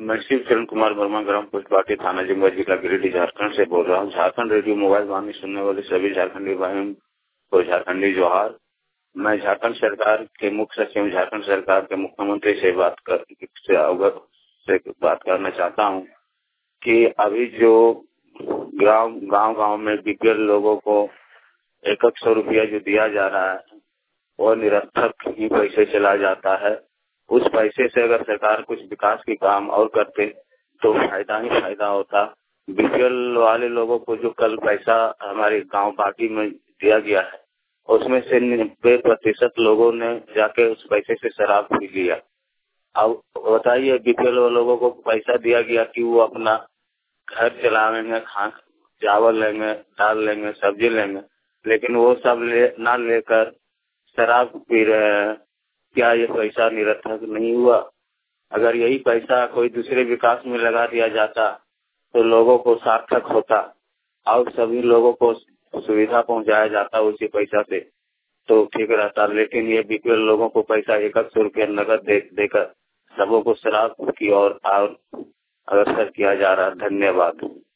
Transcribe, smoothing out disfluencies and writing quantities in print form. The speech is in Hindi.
मैं शिव चरण कुमार वर्मा, ग्राम पोस्ट पार्टी, थाना जमुआ, जिला गिरिडीह, झारखंड से बोल रहा हूँ। झारखंड रेडियो मोबाइल वाहिनी सुनने वाले सभी झारखंडी भाइयों को झारखंडी जोहार। मैं झारखंड सरकार के मुख्य सचिव, झारखंड सरकार के मुख्यमंत्री से बात करना चाहता हूँ कि अभी जो गांव में बीपीएल लोगों को 100 रुपया जो दिया जा रहा है वो निरर्थक ही पैसे चला जाता है। उस पैसे से अगर सरकार कुछ विकास के काम और करते तो फायदा ही फायदा होता। बीपीएल वाले लोगों को जो कल पैसा हमारे गांव पार्टी में दिया गया है उसमें से 90% लोगों ने जाके उस पैसे से शराब पी लिया। अब बताइए, बीपीएल लोगों को पैसा दिया गया कि वो अपना घर चलाएंगे, चावल लेंगे, दाल लेंगे, सब्जी लेंगे, लेकिन वो सब ना लेकर शराब पी रहे हैं। क्या ये पैसा निरर्थक नहीं हुआ? अगर यही पैसा कोई दूसरे विकास में लगा दिया जाता तो लोगों को सार्थक होता और सभी लोगों को सुविधा पहुंचाया जाता उसी पैसा से, तो ठीक रहता। लेकिन ये बीपीएल लोगों को पैसा 100 रुपया नगद देकर सबों को शराब की और अग्रसर किया जा रहा है। धन्यवाद।